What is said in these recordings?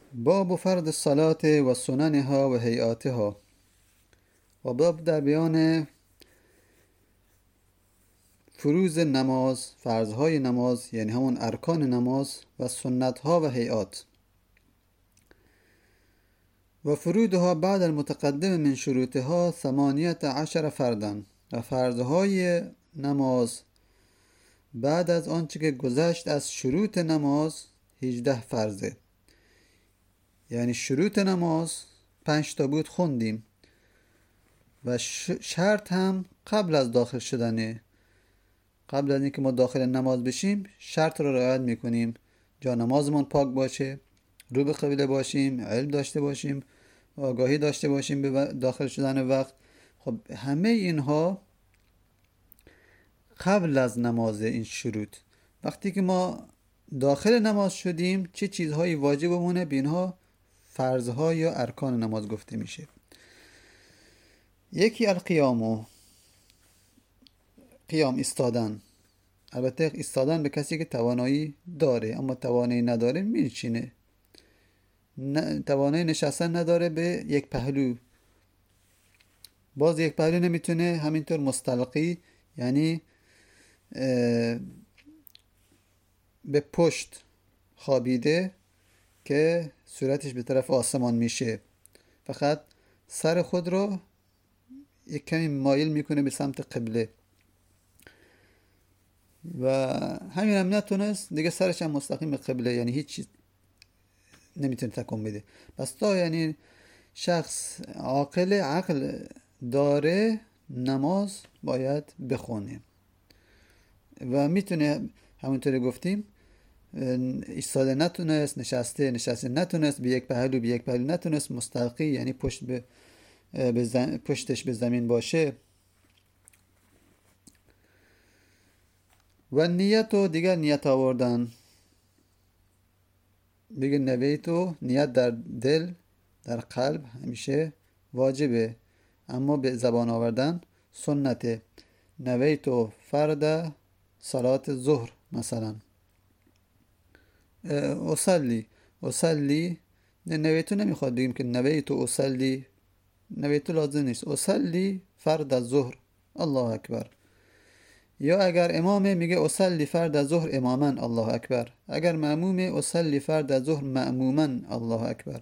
باب فرض الصلاة و سننها و هیئاتها و باب در بیان فروض نماز، فرضهای نماز یعنی همون ارکان نماز و سنتها و هیئات و فروضها بعد المتقدم من شروطها 18 فردا و فرضهای نماز بعد از آنچه که گذشت از شروط نماز 18 فرضه. یعنی شروط نماز 5 تا بود خوندیم و شرط هم قبل از داخل شدنه، قبل از اینکه ما داخل نماز بشیم شرط رو رعایت میکنیم، جا نمازمون پاک باشه، رو به قبله باشیم، علم داشته باشیم، آگاهی داشته باشیم به داخل شدن وقت. خب همه اینها قبل از نماز. این شروط وقتی که ما داخل نماز شدیم چه چیزهایی واجبمونه، به اینها فرضها یا ارکان نماز گفته میشه. یکی القیام، قیام ایستادن. البته ایستادن به کسی که توانایی داره، اما توانایی نداره میچینه، توانایی نشستن نداره به یک پهلو، باز یک پهلو نمیتونه، همینطور مستلقی یعنی به پشت خوابیده که صورتش به طرف آسمان میشه، فقط سر خود رو یک کمی مایل میکنه به سمت قبله و همین هم نتونست دیگه سرش هم مستقیم به قبله، یعنی هیچ چیز نمیتونه تکون بده. پس تا یعنی شخص عقل داره نماز باید بخونه و میتونه همونطوری گفتیم ایستاده نتونست، نشسته نتونست، به یک پهلو نتونست، مستلقی یعنی پشتش به زمین باشه. و نیت و دیگر نیت آوردن، بگه نویتو، نیت در دل در قلب همیشه واجبه، اما به زبان آوردن سنته. نویتو فرد صلات ظهر مثلا، اصلی نویتو نمیخواد بگیم که نویتو اصلی، نویتو لازم نیست، اصلی فرد ظهر الله اکبر. یا اگر امامه میگه اصلی فرد ظهر اماما الله اکبر، اگر مأمومه اصلی فرد ظهر مأموما الله اکبر.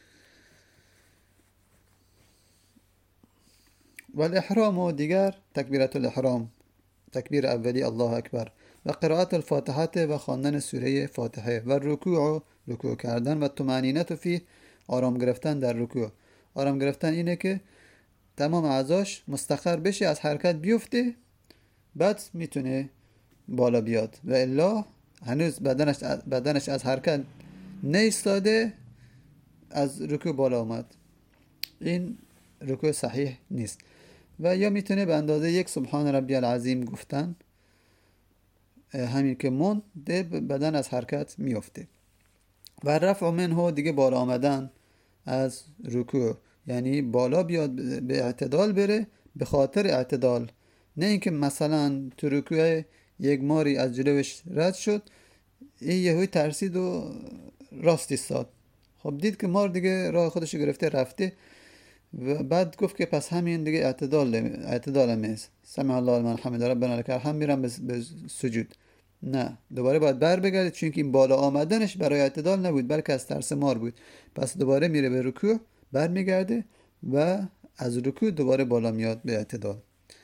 و الاحرام دیگر تکبیرت الاحرام، تکبیر اولی الله اکبر و قرائت الفاتحه و خواندن سوره فاتحه و رکوع کردن و طمأنینت فی، آرام گرفتن در رکوع. آرام گرفتن اینه که تمام اعضاش مستقر بشه، از حرکت بیفته، بعد میتونه بالا بیاد و الا هنوز بدنش از حرکت نیستاده از رکوع بالا اومد، این رکوع صحیح نیست. و یا میتونه به اندازه یک سبحان ربی العظیم گفتن، همین که مونده بدن از حرکت میفته. و رفع منه دیگه بالا آمدن از رکوع، یعنی بالا بیاد به اعتدال بره، به خاطر اعتدال، نه اینکه مثلا تو رکوع یک ماری از جلوش رد شد، این یهوی ترسید و راست ایستاد، خب دید که مار دیگه راه خودش گرفته رفته و بعد گفت که پس همین دیگه اعتدال میز، سمع الله لمن حمده ربنا لک الحمد، میرم به سجود. نه، دوباره باید بر بگرده، چون که این بالا آمدنش برای اعتدال نبود بلکه از ترس مار بود. پس دوباره میره به رکوع، بر میگرده و از رکوع دوباره بالا میاد به اعتدال.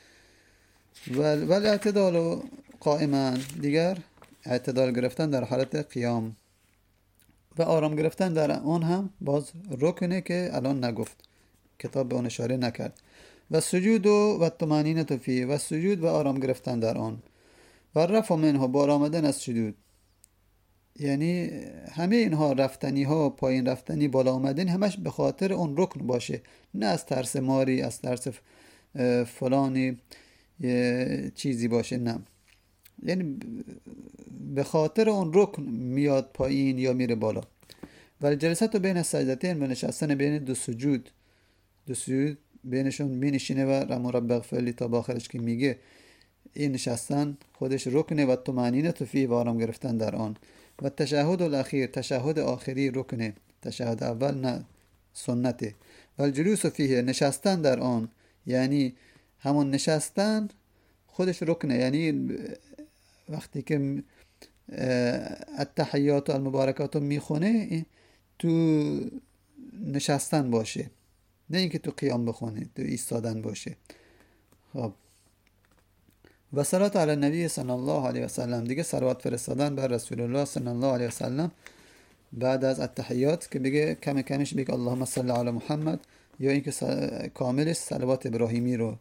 ولی اعتدال قائما دیگر اعتدال گرفتن در حالت قیام و آرام گرفتن در آن هم باز رکنه که الان نگفت، کتاب به آن اشاره نکرد. و سجود و طمأنینة فی، و سجود و آرام گرفتن در آن. و رفع منه، بالا آمدن از سجود، یعنی همه اینها رفتنی ها، پایین رفتنی، بالا آمدن، همش به خاطر اون رکن باشه، نه از ترس ماری، از ترس فلانی چیزی باشه، نه، یعنی به خاطر اون رکن میاد پایین یا میره بالا. و جلسات بین السجدتین، و نشستن بین دو سجود بینشون مینشینه و رم رب اغفر لی تا آخرش که میگه این نشستن خودش رکنه. و طمأنینة فی، و آرام گرفتن در آن. و تشهد الاخیر، تشهد آخری رکنه. تشهد اول نه، سنته. و الجلوس فیه، نشستن در آن، یعنی همون نشستن خودش رکنه. یعنی وقتی که التحیات و المبارکات میخونه تو نشستن باشه، نه اینکه تو قیام بخونه، تو ایستادن باشه. خب و صلات علی النبی صلی الله علیه و سلم، دیگه صلوات فرستادن بر رسول الله صلی الله علیه و سلم بعد از التحیات که بگه کم کمش بگه اللهم صل علی محمد، یا اینکه کاملش صلوات ابراهیمی رو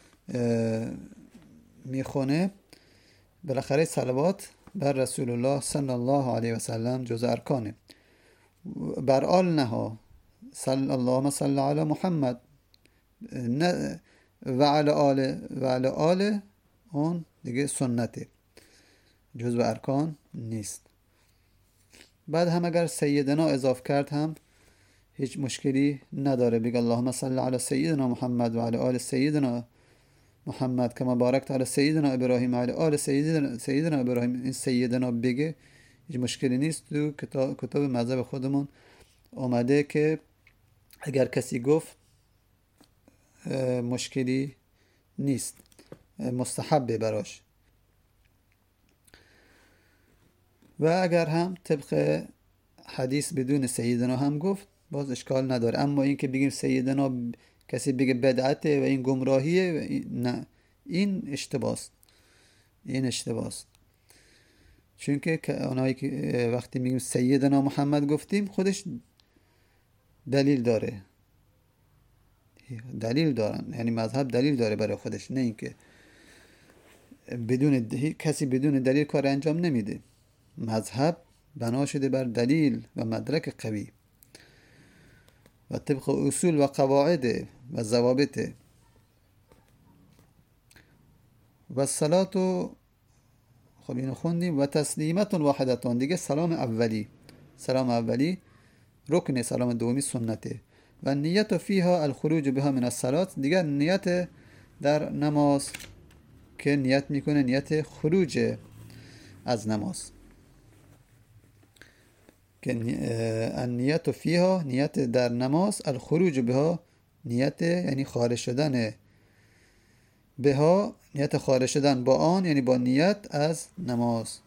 میخونه. بالاخره صلوات بر رسول الله صلی الله علیه و سلم جز ارکانه. بر آل نها اللهم صل علی محمد و علی آل اون دیگه سنته، جزء ارکان نیست. بعد هم اگر سیدنا اضاف کرد هم هیچ مشکلی نداره، بگه اللهم صل علی سیدنا محمد و علی آل سیدنا محمد کما بارکت علی سیدنا ابراهیم و علی آل سیدنا ابراهیم. این سیدنا بگه هیچ مشکلی نیست. تو کتاب مذهب خودمون اومده که اگر کسی گفت مشکلی نیست، مستحبه براش. و اگر هم طبق حدیث بدون سیدنا هم گفت باز اشکال نداره. اما این که بگیم سیدنا کسی بگه بدعته و این گمراهیه، نه، این اشتباست. این اشتباست، چون که اونایی که وقتی میگیم سیدنا محمد گفتیم خودش دلیل داره، دلیل دارن، یعنی مذهب دلیل داره برای خودش، نه اینکه کسی بدون دلیل کار انجام نمیده. مذهب بنا شده بر دلیل و مدرک قوی و طبق اصول و قواعد و ضوابط. و صلات، خب اینو خوندیم. و تسلیمت واحدتان، دیگه سلام اولی رکن، سلام دومی سنته. و نیت فیها الخروج بها من الصلاة، دیگه نیت در نماز که نیت میکنه نیت خروج از نماز، که النیت فیها، نیت در نماز، الخروج بها، نیت یعنی خارج شدن، بها نیت خارج شدن با آن، یعنی با نیت از نماز.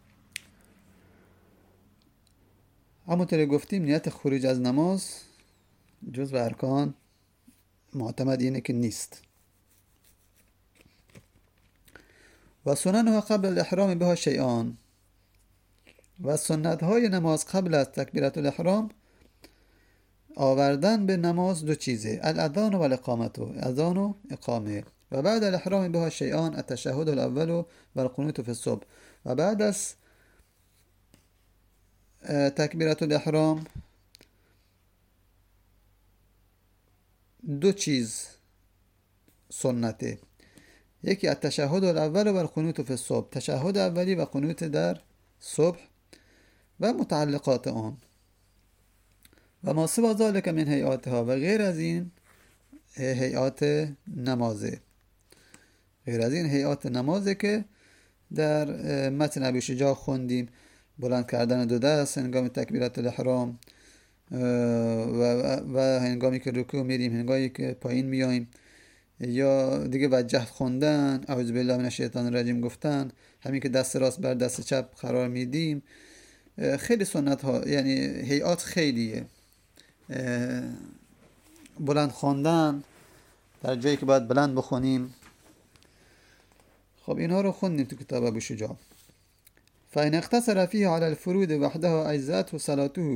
همونطور گفتیم نیت خروج از نماز جزء ارکان معتمد اینه که نیست. و سننها قبل الاحرام بها شیئان، و سنت های نماز قبل از تکبیرت الاحرام آوردن به نماز دو چیزه، الاذان و الاقامت، اذان و اقامه. و بعد الاحرام بها شیئان، التشهد الاول و القنوت فی الصبح. و بعد از تکبیرت الاحرام دو چیز سنته، یکی التشهد الاول و القنوت فی الصبح، تشهد اولی و قنوت در صبح و متعلقات آن. و ما سوا ذلك من هیئاتها، و غیر از این هیئات نمازه، غیر از این هیئات نمازه که در متن ابی شجاع خوندیم، بلند کردن دو دست هنگام تکبیرت الاحرام و هنگامی که رکوع میریم، هنگامی که پایین میاییم، یا دیگه وجه خوندن، اعوذ بالله من الشیطان الرجیم گفتن، همین که دست راست بر دست چپ قرار میدیم. خیلی سنت ها، یعنی هیئات خیلیه. بلند خواندن در جایی که باید بلند بخونیم. خب اینها رو خوندیم تو کتاب ابو شجاع. فإن اقتصر فيه على الفروض وحدها اجزاته صلاته،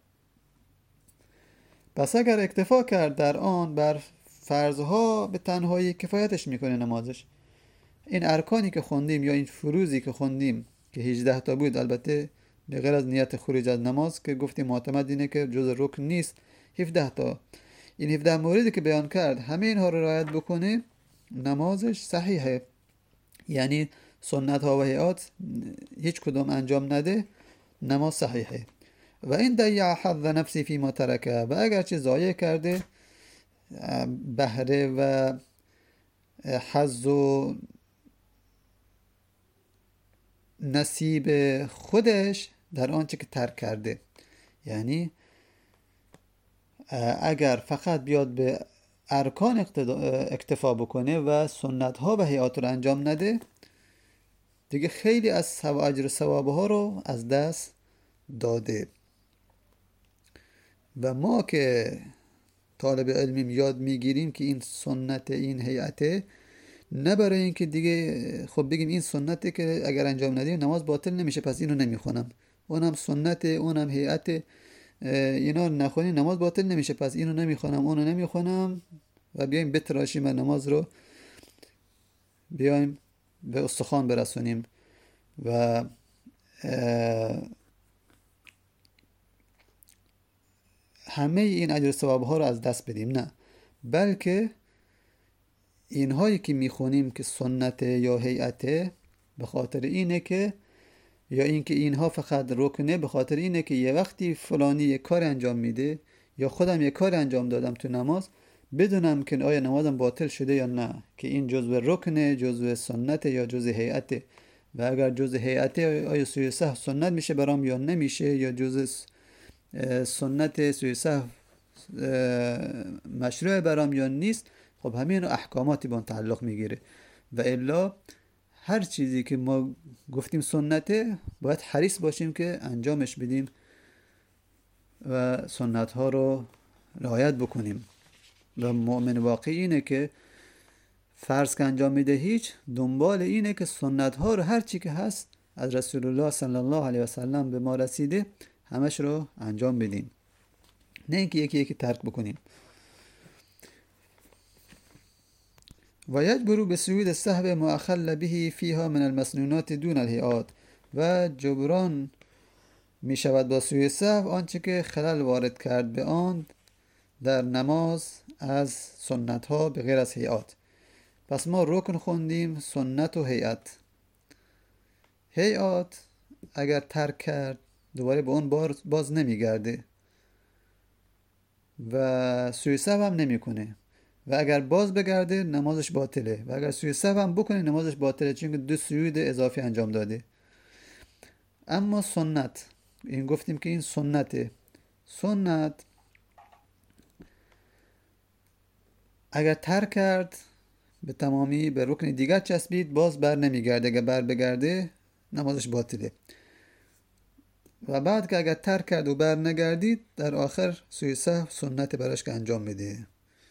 پس اگر اکتفا کرد در آن بر فرضها به تنهایی، کفایتش میکنه نمازش. این ارکانی که خوندیم یا این فروضی که خوندیم که 18 تا بود، البته به غیر از نیت خروج از نماز که گفتیم معتمد اینه که جز رکن نیست، 17 تا، این 17 موردی که بیان کرد همه اینها رو رعایت بکنه نمازش صحیحه. یعنی سنت ها و هیئات هیچ کدوم انجام نده، نماز صحیحه. و این ضیع حظ نفسی فی ما ترکه، و اگرچه ضایع کرده بهره و حظ و نصیب خودش در آنچه که ترک کرده، یعنی اگر فقط بیاد به ارکان اکتفا بکنه و سنت ها و هیئات رو انجام نده، دیگه خیلی از اجر ثواب ها رو از دست داده. و ما که طالب علمیم یاد میگیریم که این سنت، این هیئته، نه برای اینکه دیگه خب بگیم این سنته که اگر انجام ندیم نماز باطل نمیشه پس اینو نمیخونم، اونم سنت، اونم هیئت، اینا نخونی نماز باطل نمیشه پس اینو نمیخونم اونو نمیخونم و بیایم بتراشیم و نماز رو بیایم به استخوان برسونیم و همه این اجر ثواب ها رو از دست بدیم. نه، بلکه اینهایی که میخونیم که سنت یا هیئته به خاطر اینه که، یا اینکه اینها فقط رکنه، به خاطر اینه که یه وقتی فلانی یه کار انجام میده یا خودم یه کار انجام دادم تو نماز، بدونم که آیا نمازم باطل شده یا نه، که این جزء رکنه، جزء سنت یا جزء هیئته، و اگر جزء هیئته آیا سوی سهو سنت میشه برام یا نمیشه، یا جزء سنت سوی سهو مشروع برام یا نیست. خب همین احکاماتی با تعلق میگیره و الا هر چیزی که ما گفتیم سنته باید حریص باشیم که انجامش بدیم و سنت ها رو رعایت بکنیم. و مؤمن واقعی اینه که فرض که انجام میده هیچ، دنبال اینه که سنت ها رو هر چی که هست از رسول الله صلی الله علیه و سلم به ما رسیده همش رو انجام بدیم، نه اینکه یکی یکی ترک بکنیم. و یجبر به سجود السهو ما اخل به فیها من المسنونات دون الهیئات، و جبران می شود با سجود سهو آنچه که خلل وارد کرد به آن در نماز از سنت ها به غیر از هیئات. پس ما رکن خوندیم، سنت و هیئت. هیئات اگر ترک کرد دوباره به اون باز نمیگرده و سوی سهو هم نمیکنه، و اگر باز بگرده نمازش باطله، و اگر سوی سهو هم بکنه نمازش باطله، چون که 2 سجود اضافی انجام داده. اما سنت، این گفتیم که این سنته. سنت اگر ترک کرد به تمامی به رکن دیگر چسبید، باز بر نمیگرده، اگر بر بگرده نمازش باطله. و بعد که اگر ترک کرد و بر نگردید، در آخر سوی سهو سنت براش که انجام بده.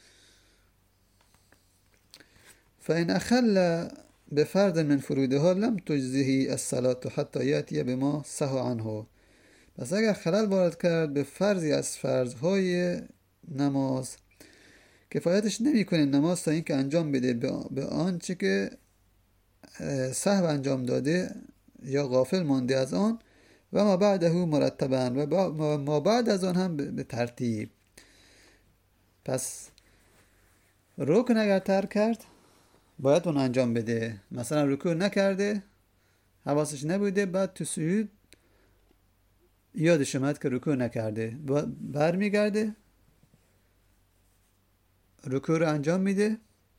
فإن أخل بفرض من فروضها لم تجزه الصلاة حتى يأتي بما سهى عنه. پس اگر خلل وارد کرد به فرضی از فرضهای نماز، کفایتش نمیکنه نماز تا اینکه انجام بده به آنچه که سهو انجام داده یا غافل مانده از آن، و ما بعده مرتبا، و ما بعد از آن هم به ترتیب. پس رکن اگر ترک کرد باید اون انجام بده. مثلا رکوع نکرده، حواسش نبوده، بعد تو سجود یادش اومد که رکوع نکرده، برمیگرده رکوع رو انجام میده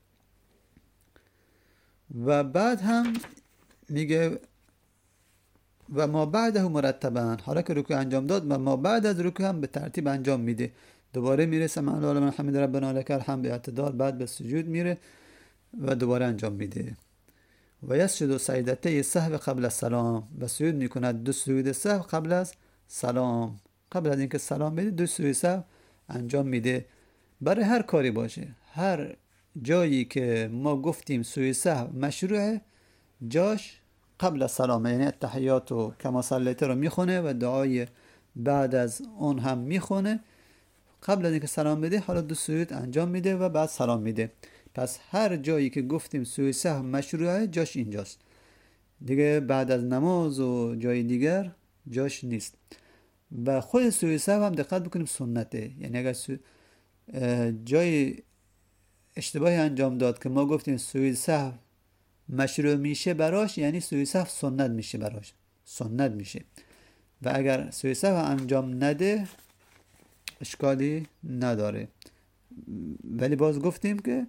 و بعد هم میگه و ما بعده مرتبا، حالا که رکوع انجام داد و ما بعد از رکوع هم به ترتیب انجام میده. دوباره میره سمع الله لمن حمد ربنا لک الحمد به اعتدال، بعد به سجود میره و دوباره انجام میده. و یسجد سجدته سهو قبل السلام، و سجود میکند 2 سجود سهو قبل از سلام. قبل از اینکه سلام بده 2 سجود سهو انجام میده. برای هر کاری باشه، هر جایی که ما گفتیم سجود سهو مشروعه، جاش قبل از سلام، یعنی التحیات و کما صلیت رو میخونه و دعای بعد از اون هم میخونه. قبل از اینکه سلام بده حالا 2 سجود انجام میده و بعد سلام میده. پس هر جایی که گفتیم سوی سهو مشروعه، جاش اینجاست دیگه، بعد از نماز و جای دیگر جاش نیست. و خود سوی سهو هم دقت بکنیم سنته، یعنی اگر جای اشتباهی انجام داد که ما گفتیم سوی سهو مشروع میشه براش، یعنی سوی سهو سنت میشه براش، سنت میشه. و اگر سوی سهو انجام نده اشکالی نداره. ولی باز گفتیم که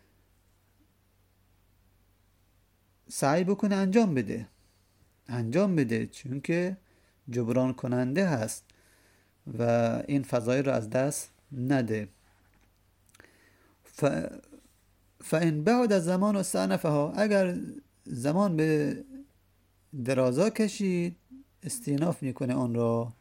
سعی بکنه انجام بده چون که جبران کننده هست و این فضایل رو از دست نده. فإن بعد الزمان استأنفها، اگر زمان به درازا کشید استیناف میکنه آن را.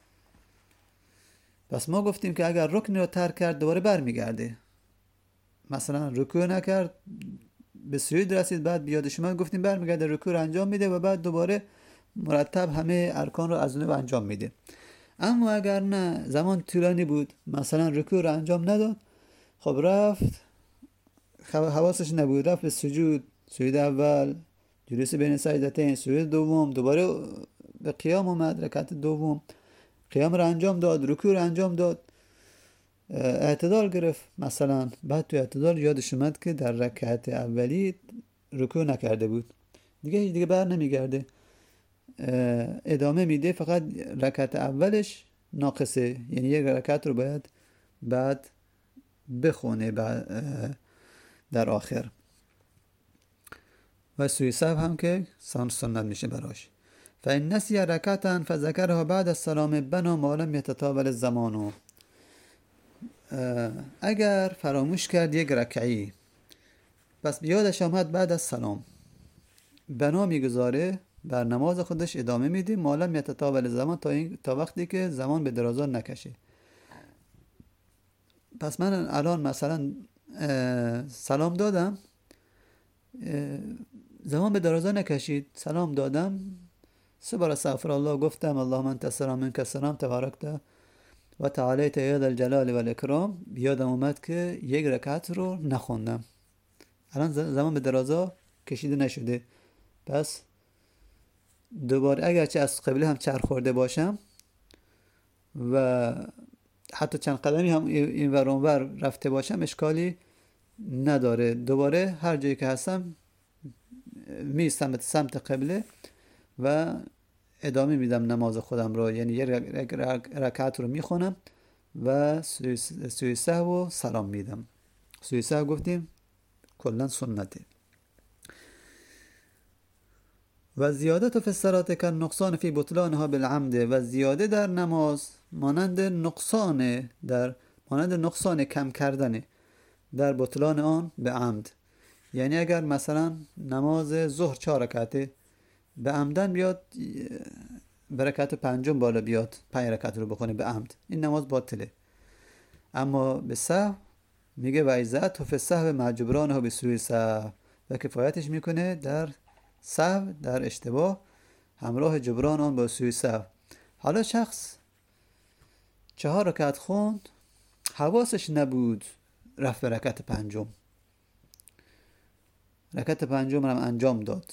پس ما گفتیم که اگر رکن را ترک کرد دوباره برمیگرده. مثلا رکوع نکرد به سجود رسید بعد بیادش اومد، گفتیم برمیگرده رکوع رو انجام میده و بعد دوباره مرتب همه ارکان رو از نو انجام میده. اما اگر نه زمان طولانی بود، مثلا رکوع رو انجام نداد، خب رفت حواسش نبود، رفت به سجود اول، جلوس بین سجدتین، سجود دوم، دوباره به قیام اومد، رکعت دوم قیام رو انجام داد، رکوع رو انجام داد، اعتدال گرفت مثلا، بعد تو اعتدال یادش اومد که در رکعت اولی رکوع نکرده بود، دیگه بر نمیگرده، ادامه میده، فقط رکعت اولش ناقصه، یعنی یک رکعت رو باید بعد بخونه در آخر. و سوی سهو هم که سنت میشه براش. فإن نسی رکعتا فذکرها بعد السلام بنا ما لم یتطاول الزمان. اگر فراموش کرد یک رکعی، پس یادش آمد بعد از سلام، بنا میگذاره، بر نماز خودش ادامه میده، ما لم یتطاول الزمان، تا وقتی که زمان به درازا نکشه. پس من الان مثلا سلام دادم، زمان به درازا نکشید، سلام دادم، 3 بار استغفر الله گفتم، اللهم انت السلام منک السلام تبارکت و تعالیت یا ذا الجلال و الاکرام، بیادم اومد که یک رکعت رو نخوندم، الان زمان به درازا کشیده نشده. پس دوباره اگرچه از قبله هم چرخ خورده باشم و حتی چند قدمی هم این ور اون ور رفته باشم، اشکالی نداره، دوباره هر جایی که هستم میستم به سمت قبله و ادامه میدم نماز خودم رو، یعنی یک رکعت رو میخونم و سوی سهو و سلام میدم. سوی سهو گفتیم کلا سنته. و زیادت فی الصلاة کن نقصان فی بطلانها بالعمد، و زیاده در نماز مانند نقصان کم کردن در بطلان آن به عمد. یعنی اگر مثلا نماز ظهر 4 رکعته، به عمدن بیاد به رکعت پنجم بالا بیاد 5 رکعت رو بخونه به عمد، این نماز باطله. اما به سهو میگه و ایزت فی السهو مع جبرانه به سوی سهو، و کفایتش میکنه در سهو، در اشتباه، همراه جبران آن با سوی سهو. حالا شخص 4 رکعت خوند، حواسش نبود، رفت به رکعت پنجم، رکعت پنجم رو انجام داد،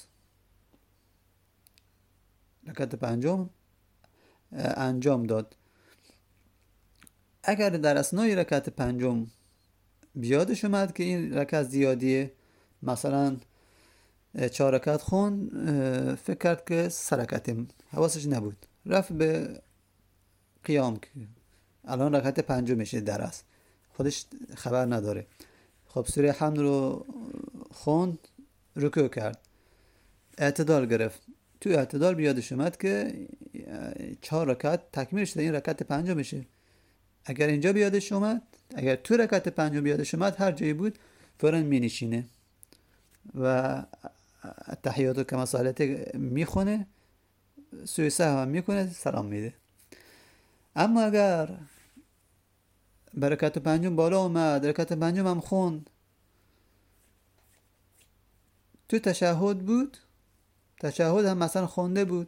اگر در اثنای رکعت پنجم بیادش اومد که این رکعت زیادیه، مثلا 4 رکعت خون، فکر کرد که 3 رکعته، حواسش نبود، رفت به قیام که الان رکعت پنجمشه در است، خودش خبر نداره. خب سوره حمد رو خوند، رکوع کرد، اعتدال گرفت، تو اعتدال بیادش اومد که 4 رکعت تکمیل شده، این رکعت پنجمشه. اگر اینجا بیادش اومد، اگر تو رکعت پنجم بیادش اومد، هر جایی بود فوراً می نشینه و تحیات کما صالت میخونه، سوی سهو هم میکنه، سلام میده. اما اگر رکعت پنجم بالا اومد، رکعت پنجم هم خوند، تو تشهد هم مثلا خونده بود،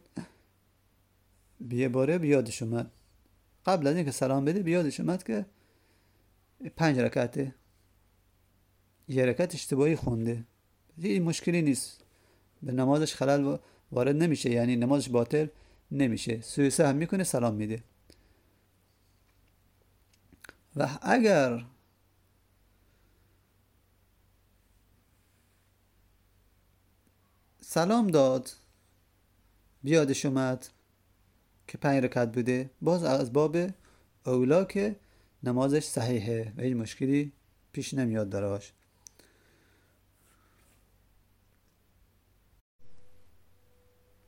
باره بیادش اومد، قبل از اینکه سلام بده بیادش اومد که 5 رکعته، یه رکعت اشتباهی خونده، این مشکلی نیست، به نمازش خلل وارد نمیشه، یعنی نمازش باطل نمیشه، سوی سهو میکنه، سلام میده. و اگر سلام داد بیادش اومد که 5 رکعت بوده، باز از باب اولا که نمازش صحیحه و هیچ مشکلی پیش نمیاد براش.